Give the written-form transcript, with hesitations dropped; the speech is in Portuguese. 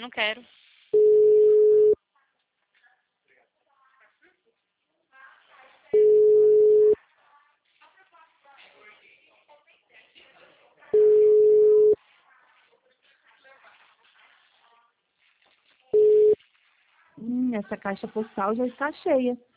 Não quero. Essa caixa postal já está cheia.